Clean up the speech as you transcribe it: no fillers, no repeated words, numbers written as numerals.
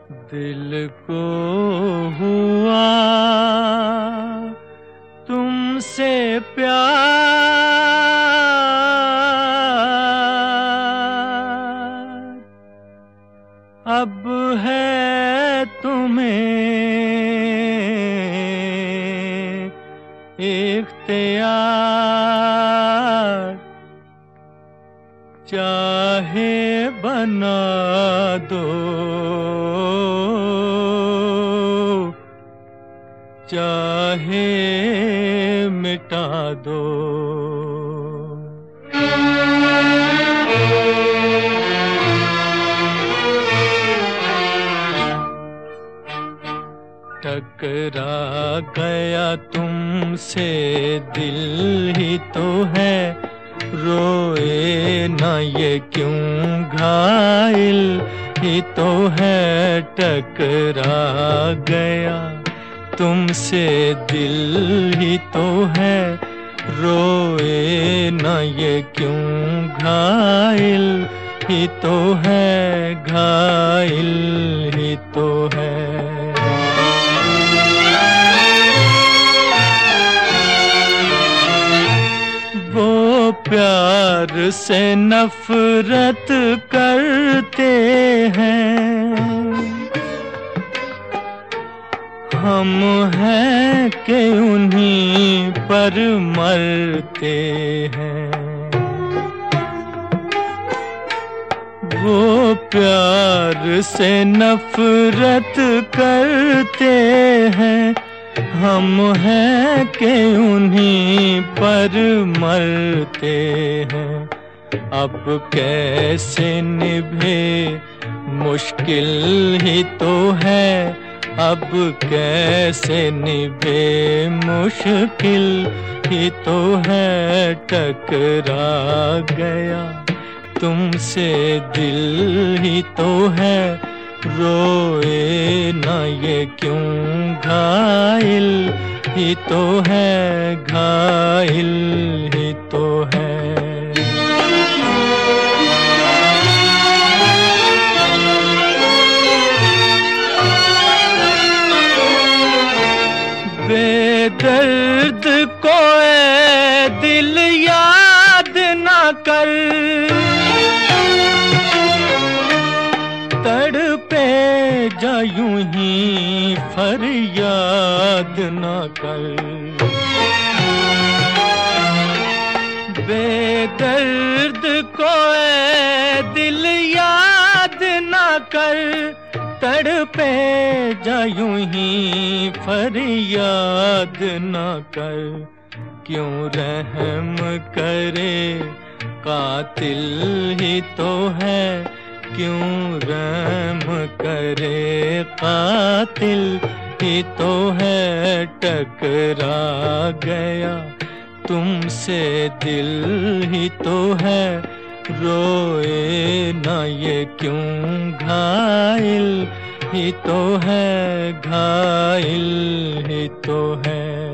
दिल को हुआ तुमसे प्यार, अब है तुम्हें इख्तियार। चाहे बना दो, चाहे मिटा दो। टकरा गया तुमसे दिल ही तो है, रोए ना ये क्यों घायल ही तो है। टकरा गया तुमसे दिल ही तो है, रोए ना ये क्यों घायल ही तो है, घायल ही तो है। वो प्यार से नफरत करते हैं, हम हैं कि उन्हीं पर मरते हैं। वो प्यार से नफरत करते हैं, हम हैं कि उन्हीं पर मरते हैं। अब कैसे निभे मुश्किल ही तो है, अब कैसे निभे मुश्किल ही तो है। टकरा गया तुमसे दिल ही तो है, रोए ना ये क्यों घायल ही तो है, घायल ही तो है। बेदर्द को ऐ दिल याद ना कर, तड़पे जा यूं ही फरियाद ना कर। बेदर्द को ऐ दिल याद ना कर, तड़पे जा यूं ही फरियाद ना कर। क्यों रहम करे कातिल ही तो है, क्यों रहम करे कातिल ही तो है। टकरा गया तुमसे दिल ही तो है, रोए ना ये क्यों घायल ही तो है, घायल ही तो है।